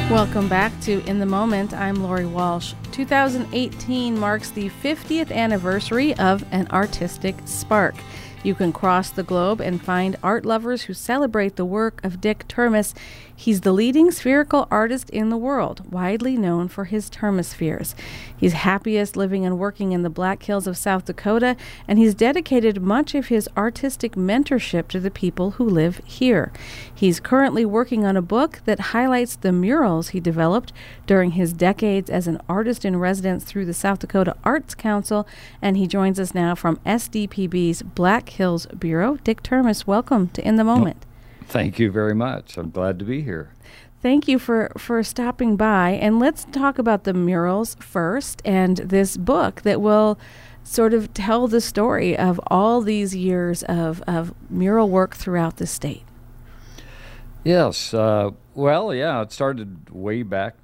Welcome back to In the Moment. I'm Lori Walsh. 2018 marks the 50th anniversary of An Artistic Spark. You can cross the globe and find art lovers who celebrate the work of Dick Termes. He's the leading spherical artist in the world, widely known for his Termospheres. He's happiest living and working in the Black Hills of South Dakota, and he's dedicated much of his artistic mentorship to the people who live here. He's currently working on a book that highlights the murals he developed during his decades as an artist in residence through the South Dakota Arts Council, and he joins us now from SDPB's Black Hills Bureau. Dick Termes, welcome to In the Moment. Thank you very much. I'm glad to be here. Thank you for stopping by. And let's talk about the murals first and this book that will sort of tell the story of all these years of mural work throughout the state. Yes. It started way back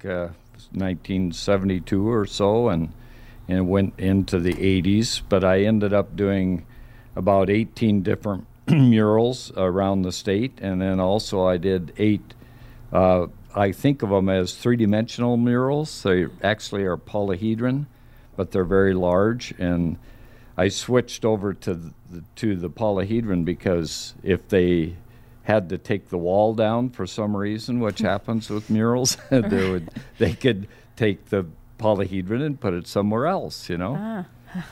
1972 or so and went into the 80s. But I ended up doing about 18 different murals around the state, and then also I did 8, I think of them as three-dimensional murals. They actually are polyhedron, but they're very large, and I switched over to the polyhedron because if they had to take the wall down for some reason, which happens with murals, they could take the polyhedron and put it somewhere else, Yeah.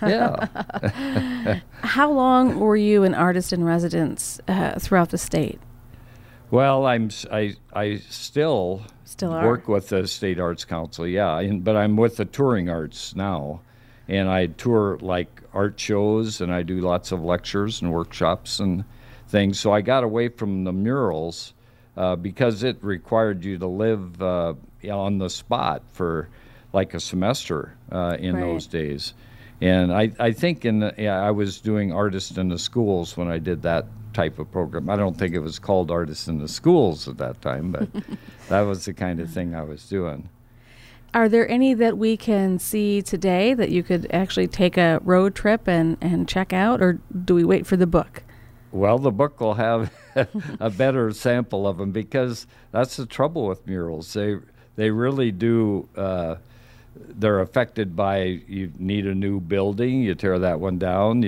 How long were you an artist in residence throughout the state? Well, I still work with the State Arts Council, but I'm with the Touring Arts now, and I tour like art shows, and I do lots of lectures and workshops and things. So I got away from the murals because it required you to live on the spot for like a semester in those days. And I think I was doing Artists in the Schools when I did that type of program. I don't think it was called Artists in the Schools at that time, but that was the kind of thing I was doing. Are there any that we can see today that you could actually take a road trip and check out, or do we wait for the book? Well, the book will have a better sample of them because that's the trouble with murals. They really do... they're affected by, you need a new building, you tear that one down,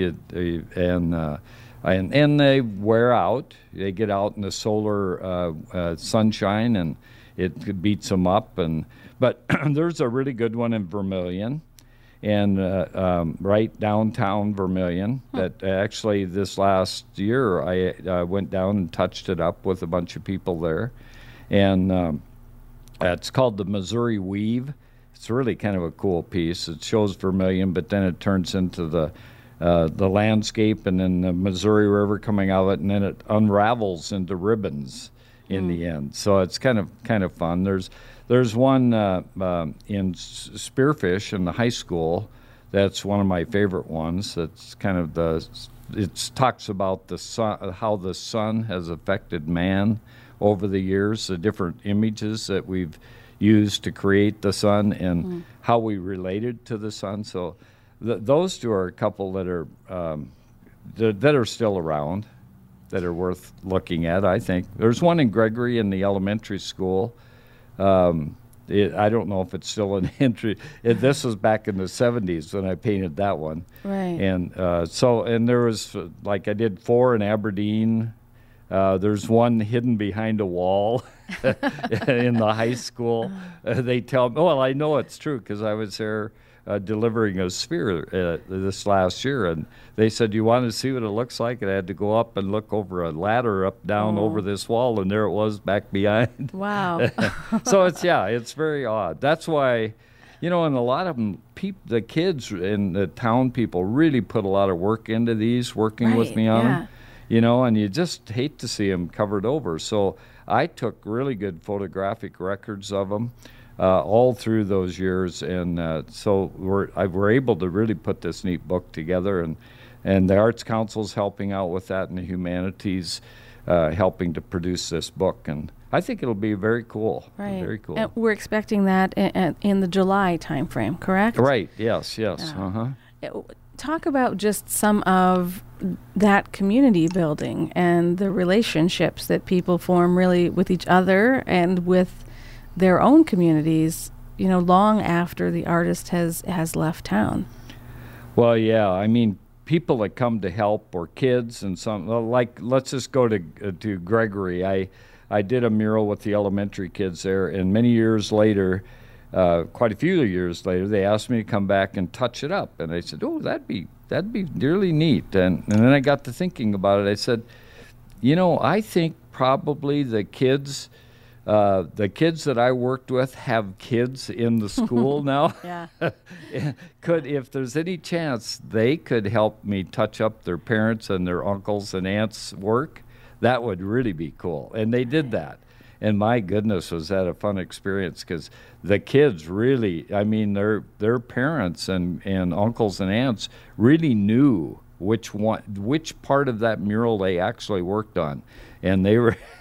and they wear out. They get out in the solar sunshine, and it beats them up. But there's a really good one in Vermilion, and right downtown Vermilion. That actually this last year I went down and touched it up with a bunch of people there, and it's called the Missouri Weave. It's really kind of a cool piece. It shows Vermilion, but then it turns into the landscape and then the Missouri River coming out of it, and then it unravels into ribbons in the end. So it's kind of fun. There's one in Spearfish in the high school. That's one of my favorite ones. That's kind of it talks about the sun, how the sun has affected man over the years, the different images that we've used to create the sun and how we related to the sun. So those two are a couple that are still around, that are worth looking at, I think. There's one in Gregory in the elementary school. I don't know if it's still an entry. This was back in the 70s when I painted that one. Right. And and there was, like I did 4 in Aberdeen. There's one hidden behind a wall in the high school. They tell me, well, I know it's true because I was there delivering a sphere this last year, and they said, "You want to see what it looks like?" And I had to go up and look over a ladder down over this wall, and there it was back behind. Wow. So it's very odd. That's why, and a lot of them, the kids and the town people really put a lot of work into these, working with me on them. And you just hate to see them covered over. So I took really good photographic records of them all through those years, and so we're able to really put this neat book together, and the Arts Council's helping out with that, and the Humanities helping to produce this book, and I think it'll be very cool. Right. Very cool. And we're expecting that in the July timeframe, correct? Right. Yes. Talk about just some of that community building and the relationships that people form really with each other and with their own communities, long after the artist has left town. Well, yeah, I mean, people that come to help, or kids, and some, like, let's just go to Gregory. I did a mural with the elementary kids there, and many years later, quite a few years later, they asked me to come back and touch it up, and I said, "Oh, that'd be really neat." And then I got to thinking about it. I said, I think probably the kids that I worked with have kids in the school now. Yeah. If there's any chance they could help me touch up their parents' and their uncles' and aunts' work, that would really be cool. And they did that. And my goodness, was that a fun experience, because the kids really, I mean, their parents and uncles and aunts really knew which part of that mural they actually worked on. And it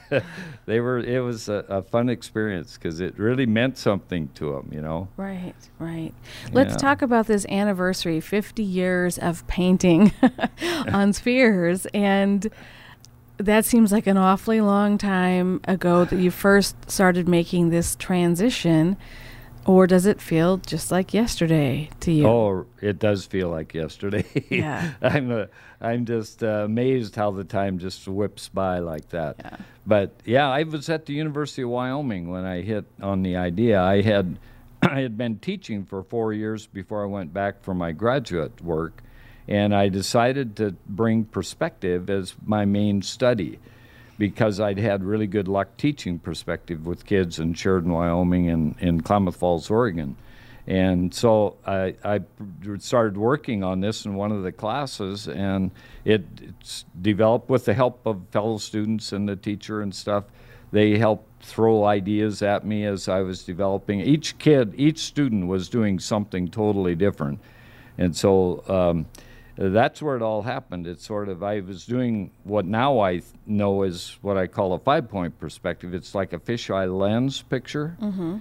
was a fun experience, because it really meant something to them, Right. Let's talk about this anniversary, 50 years of painting on spheres. And that seems like an awfully long time ago that you first started making this transition. Or does it feel just like yesterday to you? Oh, it does feel like yesterday. Yeah. I'm just amazed how the time just whips by like that. Yeah. But yeah, I was at the University of Wyoming when I hit on the idea. I had been teaching for 4 years before I went back for my graduate work, and I decided to bring perspective as my main study, because I'd had really good luck teaching perspective with kids in Sheridan, Wyoming, and in Klamath Falls, Oregon. And so I started working on this in one of the classes, and it's developed with the help of fellow students and the teacher and stuff. They helped throw ideas at me as I was developing. Each student was doing something totally different. And so that's where it all happened. It's sort of, I was doing what now I know is what I call a 5-point perspective. It's like a fisheye lens picture, and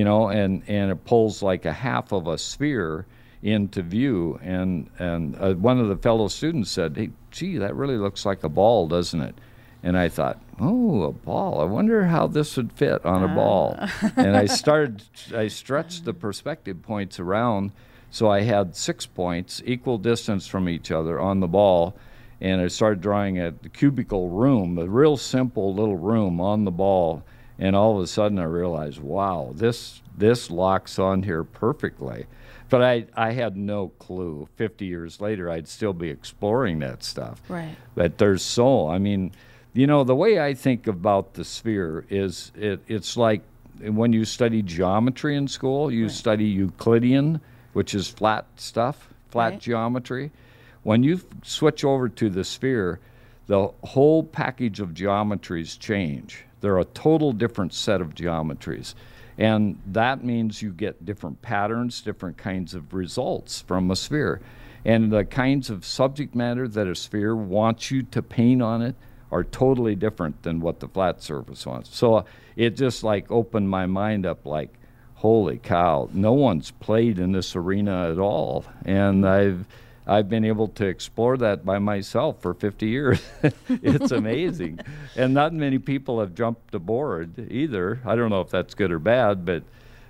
it pulls like a half of a sphere into view. And one of the fellow students said, "Hey, gee, that really looks like a ball, doesn't it?" And I thought, "Oh, a ball. I wonder how this would fit on a ball." And I stretched the perspective points around. So I had 6 points, equal distance from each other on the ball, and I started drawing a cubicle room, a real simple little room on the ball, and all of a sudden I realized, wow, this locks on here perfectly. But I had no clue. 50 years later, I'd still be exploring that stuff. Right. But the way I think about the sphere is it's like when you study geometry in school, you study Euclidean, which is flat stuff, flat geometry. When you switch over to the sphere, the whole package of geometries change. They're a total different set of geometries. And that means you get different patterns, different kinds of results from a sphere. And the kinds of subject matter that a sphere wants you to paint on it are totally different than what the flat surface wants. So it just like opened my mind up, like, holy cow, no one's played in this arena at all. And I've been able to explore that by myself for 50 years. It's amazing. And not many people have jumped aboard either. I don't know if that's good or bad, but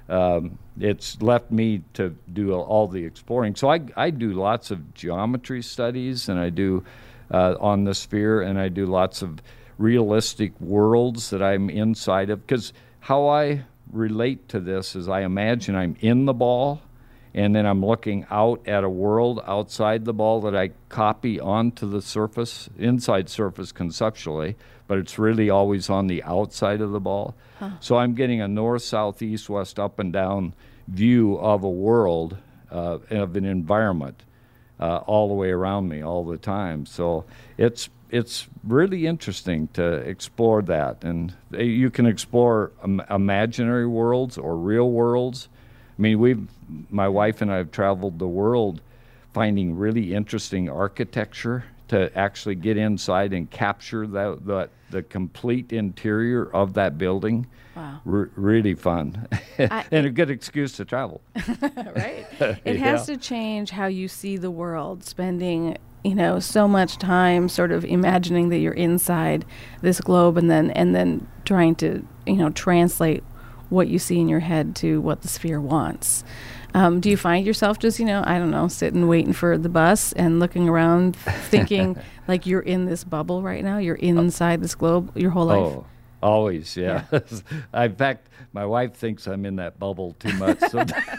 it's left me to do all the exploring. So I do lots of geometry studies, and I do on the sphere, and I do lots of realistic worlds that I'm inside of. Because how I relate to this is I imagine I'm in the ball, and then I'm looking out at a world outside the ball that I copy onto the surface, inside surface conceptually, but it's really always on the outside of the ball. Huh. So I'm getting a north, south, east, west, up and down view of a world, of an environment, all the way around me all the time. So it's really interesting to explore that. And you can explore imaginary worlds or real worlds. I mean, my wife and I have traveled the world finding really interesting architecture to actually get inside and capture the complete interior of that building. Wow. Really fun. And a good excuse to travel. Right. It has to change how you see the world, spending so much time sort of imagining that you're inside this globe and then trying to, translate what you see in your head to what the sphere wants. Do you find yourself just, I don't know, sitting waiting for the bus and looking around thinking like you're in this bubble right now? You're inside this globe your whole life? Oh, always, yeah. In fact, my wife thinks I'm in that bubble too much. So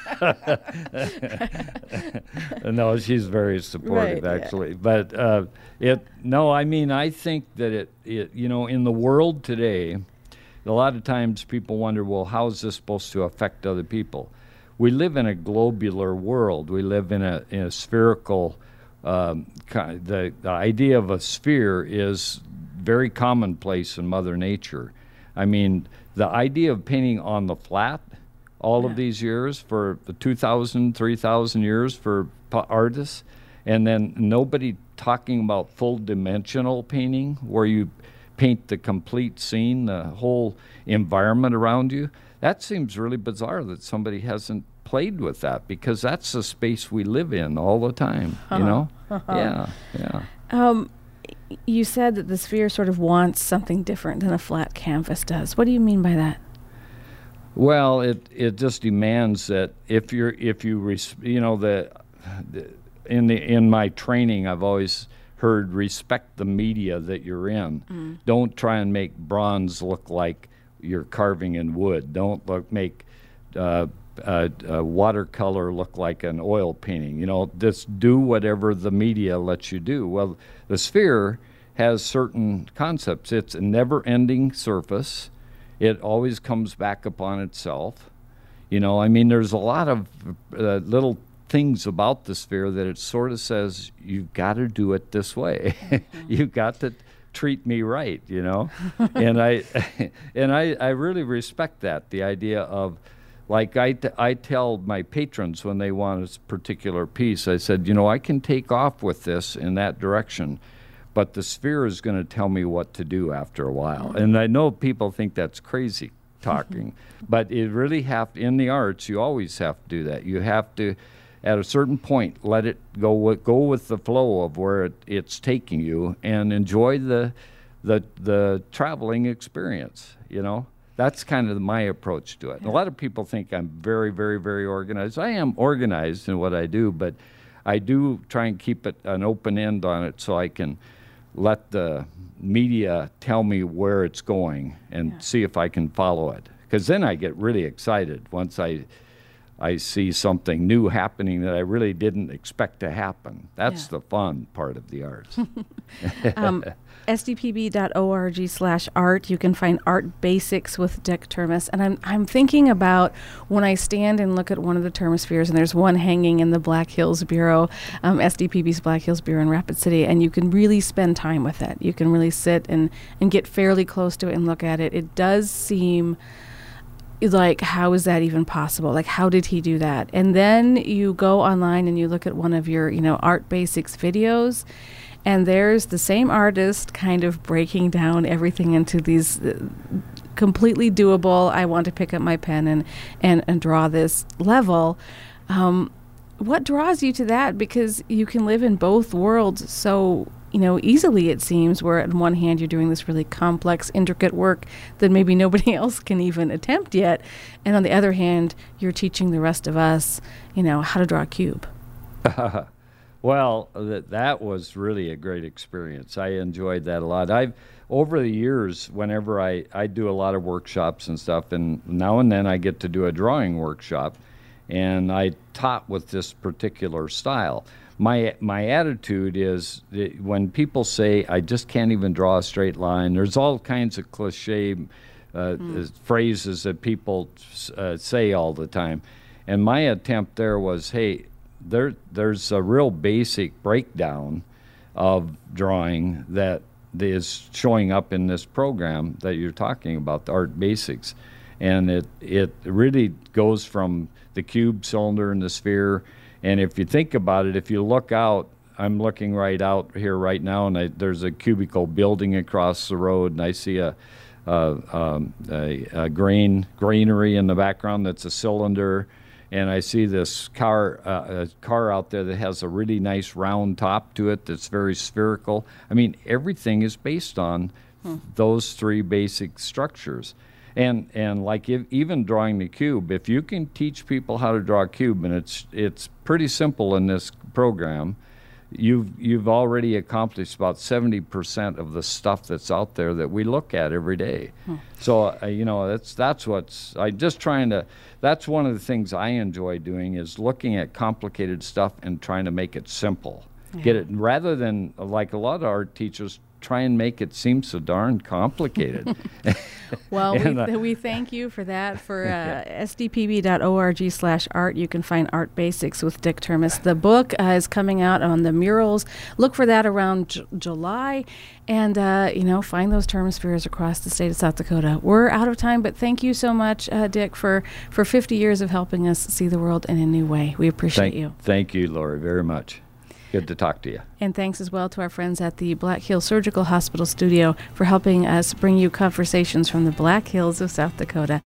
no, she's very supportive, Right, actually. But I think that it, in the world today, a lot of times people wonder, well, how is this supposed to affect other people? We live in a globular world. We live in a spherical. The idea of a sphere is very commonplace in Mother Nature. I mean, the idea of painting on the flat all of these years for 2,000, 3,000 years for artists, and then nobody talking about full dimensional painting where you paint the complete scene, the whole environment around you. That seems really bizarre that somebody hasn't played with that, because that's the space we live in all the time, Yeah. You said that the sphere sort of wants something different than a flat canvas does. What do you mean by that? Well, it just demands that in my training, I've always heard respect the media that you're in. Don't try and make bronze look like you're carving in wood. Don't make watercolor look like an oil painting. Just do whatever the media lets you do. Well, the sphere has certain concepts. It's a never-ending surface. It always comes back upon itself. There's a lot of little things about the sphere that it sort of says, you've got to do it this way. You've got to treat me right, and I really respect that, the idea of, like, I tell my patrons when they want a particular piece, I said, I can take off with this in that direction, but the sphere is going to tell me what to do after a while. And I know people think that's crazy talking, but it really in the arts, you always have to do that. You have to, at a certain point, let it go with the flow of where it's taking you, and enjoy the traveling experience, That's kind of my approach to it. Yeah. A lot of people think I'm very, very, very organized. I am organized in what I do, but I do try and keep an open end on it so I can let the media tell me where it's going and see if I can follow it. Because then I get really excited once I see something new happening that I really didn't expect to happen. That's the fun part of the arts. SDPB.org/art. You can find Art Basics with Dick Termes. And I'm thinking about when I stand and look at one of the Termospheres, and there's one hanging in the Black Hills Bureau, SDPB's Black Hills Bureau in Rapid City, and you can really spend time with it. You can really sit and get fairly close to it and look at it. It does seem like, how is that even possible? Like, how did he do that? And then you go online and you look at one of your, Art Basics videos, and there's the same artist kind of breaking down everything into these completely doable, I want to pick up my pen and draw this level. What draws you to that? Because you can live in both worlds so easily, it seems, where on one hand you're doing this really complex, intricate work that maybe nobody else can even attempt yet, and on the other hand, you're teaching the rest of us, how to draw a cube. Well, that was really a great experience. I enjoyed that a lot. Over the years, whenever I do a lot of workshops and stuff, and now and then I get to do a drawing workshop, and I taught with this particular style. My attitude is that when people say, I just can't even draw a straight line, there's all kinds of cliche phrases that people say all the time. And my attempt there was, hey, there's a real basic breakdown of drawing that is showing up in this program that you're talking about, the Art Basics. And it really goes from the cube, cylinder, and the sphere. And if you think about it, if you look out, I'm looking right out here right now, and there's a cubicle building across the road, and I see a granary in the background that's a cylinder, and I see this car out there that has a really nice round top to it that's very spherical. I mean, everything is based on those three basic structures. And like even drawing the cube, if you can teach people how to draw a cube, and it's pretty simple in this program, you've already accomplished about 70% of the stuff that's out there that we look at every day. So that's one of the things I enjoy doing, is looking at complicated stuff and trying to make it simple. Get it, rather than like a lot of art teachers try and make it seem so darn complicated. Well, we thank you for that. For sdpb.org/art, you can find Art Basics with Dick Termes. The book is coming out on the murals. Look for that around July, and find those Termes fairs across the state of South Dakota. We're out of time, but thank you so much, Dick, for 50 years of helping us see the world in a new way. We appreciate you. Thank you, Lori, very much. Good to talk to you. And thanks as well to our friends at the Black Hills Surgical Hospital Studio for helping us bring you conversations from the Black Hills of South Dakota.